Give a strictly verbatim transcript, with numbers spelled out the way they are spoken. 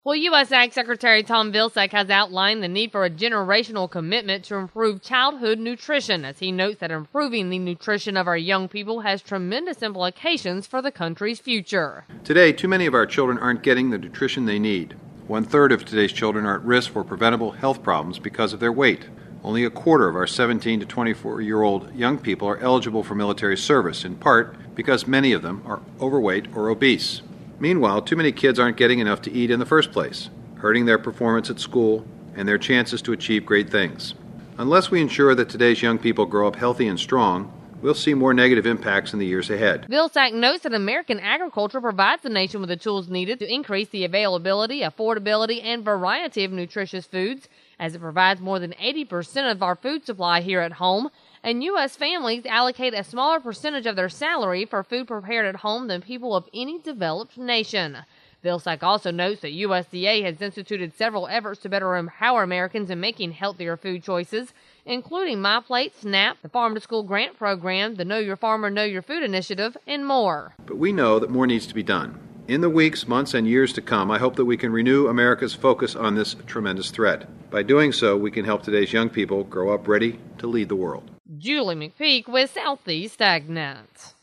Well, U S Ag Secretary Tom Vilsack has outlined the need for a generational commitment to improve childhood nutrition, as he notes that improving the nutrition of our young people has tremendous implications for the country's future. Today, too many of our children aren't getting the nutrition they need. One-third of today's children are at risk for preventable health problems because of their weight. Only a quarter of our seventeen to twenty-four-year-old young people are eligible for military service, in part because many of them are overweight or obese. Meanwhile, too many kids aren't getting enough to eat in the first place, hurting their performance at school and their chances to achieve great things. Unless we ensure that today's young people grow up healthy and strong, we'll see more negative impacts in the years ahead. Vilsack notes that American agriculture provides the nation with the tools needed to increase the availability, affordability, and variety of nutritious foods, as it provides more than eighty percent of our food supply here at home, and U S families allocate a smaller percentage of their salary for food prepared at home than people of any developed nation. Vilsack also notes that U S D A has instituted several efforts to better empower Americans in making healthier food choices, including MyPlate, SNAP, the Farm to School Grant Program, the Know Your Farmer, Know Your Food initiative, and more. But we know that more needs to be done. In the weeks, months, and years to come, I hope that we can renew America's focus on this tremendous threat. By doing so, we can help today's young people grow up ready to lead the world. Julie McPeak with Southeast AgNet.